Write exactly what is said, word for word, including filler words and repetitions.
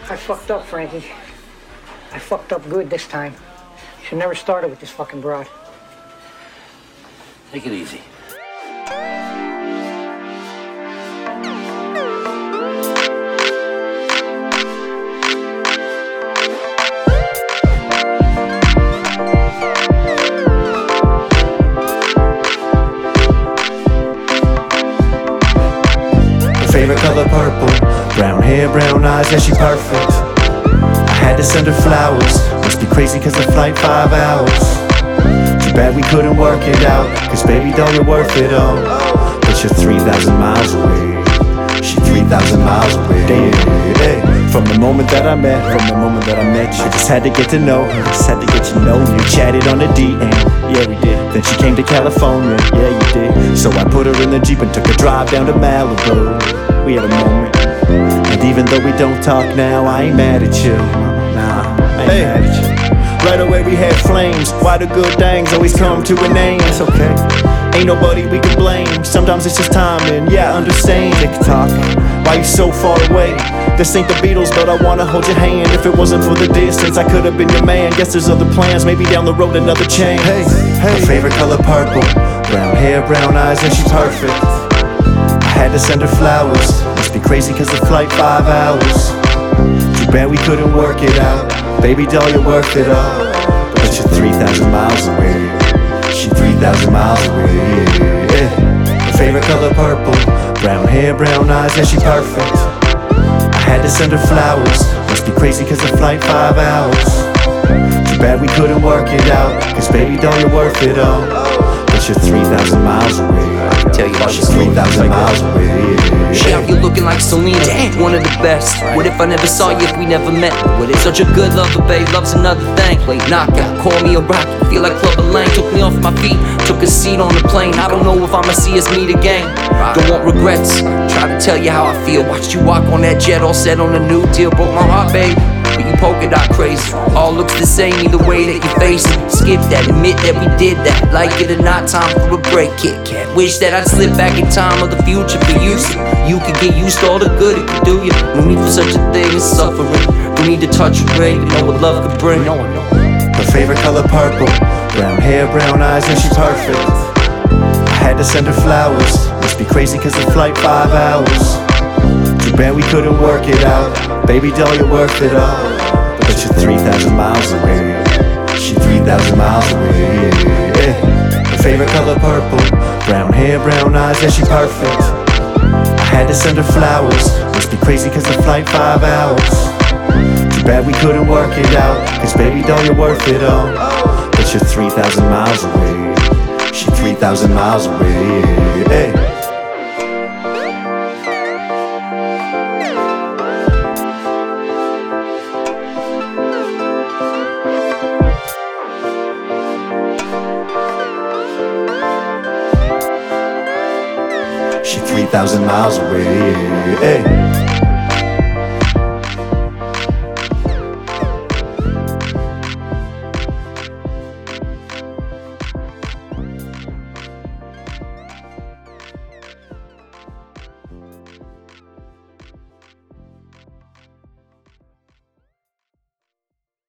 I fucked up, Frankie. I fucked up good this time. Should never started with this fucking broad. Take it easy. Favorite color purple, brown hair, brown eyes, yeah she perfect. I had to send her flowers, must be crazy cause the flight five hours. Too bad we couldn't work it out, cause baby doll you're worth it all. But you're three thousand miles away, she three thousand miles away. Hey, from the moment that I met, from the moment that I met you, I just had to get to know her, just had to get to know you. Chatted on the D M, yeah we did. Then she came to California, yeah you did. So I put her in the Jeep and took a drive down to Malibu. We had a moment, and even though we don't talk now, I ain't mad at you. Nah, I ain't hey. mad at you. Right away we had flames. Why the good things always come to an end? It's okay, ain't nobody we can blame. Sometimes it's just timing, yeah I understand. TikTok, why you so far away? This ain't the Beatles, but I wanna hold your hand. If it wasn't for the distance, I could've been your man. Guess there's other plans, maybe down the road another change. Hey, hey. Her favorite color purple, brown hair, brown eyes, and she's perfect. I had to send her flowers, must be crazy cause the flight five hours. Too bad we couldn't work it out, baby doll you're worth it all. But you're three thousand miles away, she three thousand miles away. Yeah. Her favorite color purple, brown hair, brown eyes, yeah she perfect. I had to send her flowers, must be crazy cause the flight five hours. Too bad we couldn't work it out, cause baby doll you're worth it all. But you're three thousand miles away, tell you about she's three thousand miles away. She out here looking like Selena, Damn. one of the best. What if I never saw you if we never met? What if such a good lover, babe, love's another thing. Late knockout, call me a rock, feel like Clubber Lang. Took me off my feet, took a seat on the plane. I don't know if I'ma see us meet again. Don't want regrets, try to tell you how I feel. Watched you walk on that jet, all set on a new deal. Broke my heart, babe, but you polka dot crazy. All looks the same either way that you face it. Skip that, admit that we did that. Like it or not, time for a break, Kit Kat. Wish that I'd slip back in time of the future for you, so you could get used to all the good it could do you. No need for such a thing as suffering. We need to touch a ring to know what love could bring. Her favorite color purple, brown hair, brown eyes, and she's perfect. I had to send her flowers, must be crazy cause the flight five hours. Too bad we couldn't work it out, baby doll you're worth it all. But you're three thousand miles away, she three thousand miles away. Yeah. Her favorite color purple, brown hair, brown eyes, yeah she perfect. I had to send her flowers, must be crazy cause the flight five hours. Too bad we couldn't work it out, cause baby doll you're worth it all. But you're three thousand miles away, she three thousand miles away. Hey. She three thousand miles away, hey.